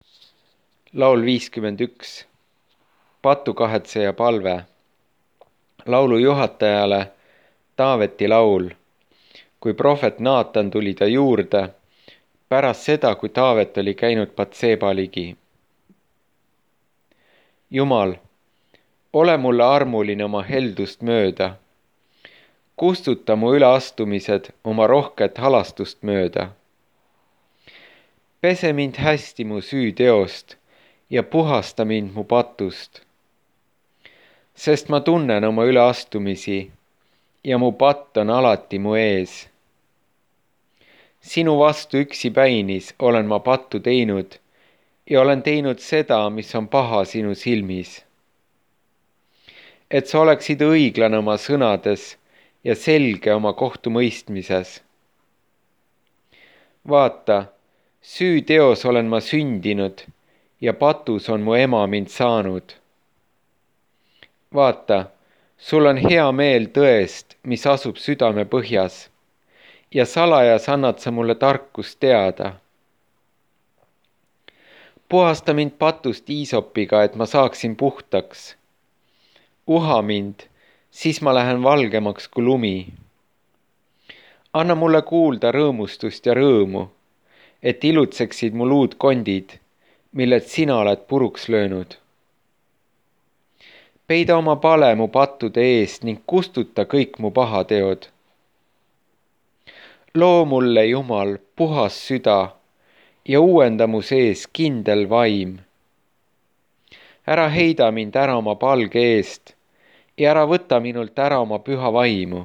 Laul 51. Patukahetseja palve. Laulu juhatajale Taaveti laul. Kui prohvet Naatan tuli ta juurde, pärast seda, kui Taavet oli käinud Batseba ligi. Jumal, ole mulle armuline oma heldust mööda. Kustuta mu üleastumised oma rohket halastust mööda. Pese mind hästi mu süüteost ja puhasta mind mu patust. Sest ma tunnen oma üleastumisi ja mu patt on alati mu ees. Sinu vastu üksipäinis olen ma pattu teinud ja olen teinud seda, mis on paha sinu silmis. Et sa oleksid õiglane oma sõnades ja selge oma kohtumõistmises. Vaata, süüteos olen ma sündinud ja patus on mu ema mind saanud. Vaata, sul on hea meel tõest, mis asub südame põhjas, ja salajas annad sa mulle tarkust teada. Puhasta mind patust iisopiga, et ma saaksin puhtaks. Uha mind, siis ma lähen valgemaks kui lumi. Anna mulle kuulda rõõmustust ja rõõmu, et ilutseksid mu luudkondid, milled sina oled puruks löönud. Peida oma pale mu pattude eest ning kustuta kõik mu pahateod. Loo mulle, Jumal, puhas süda ja uuenda mu sees kindel vaim. Ära heida mind ära oma palge eest ja ära võta minult ära oma püha vaimu.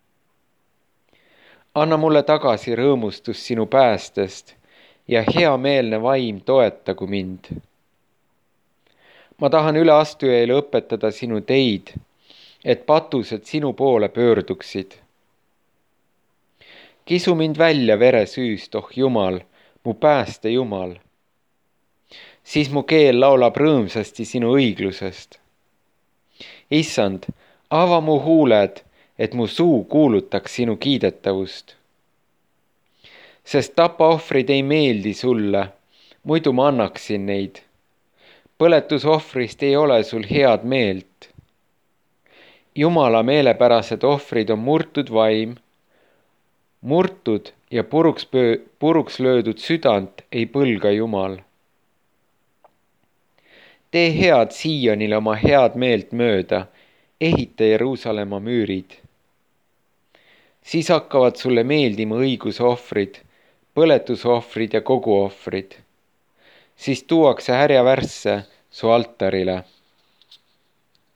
Anna mulle tagasi rõõmustus sinu päästest ja heameelne vaim toetagu mind. Ma tahan üleastujaile õpetada sinu teid, et patused sinu poole pöörduksid. Kisu mind välja veresüüst, oh Jumal, mu pääste Jumal. Siis mu keel laulab rõõmsasti sinu õiglusest. Issand, ava mu huuled, et mu suu kuulutaks sinu kiidetavust. Sest tapaohvrid ei meeldi sulle, muidu ma annaksin neid. Põletusohvrist ei ole sul head meelt. Jumala meelepärased ohvrid on murtud vaim, murtud ja puruks löödud südant ei põlga Jumal. Tee head Siionile oma head meelt mööda, ehita Jeruusalemma müürid. Siis hakkavad sulle meeldima õigusohvrid, põletusohvrid ja koguohvrid. Siis tuuakse härjavärsse su altarile.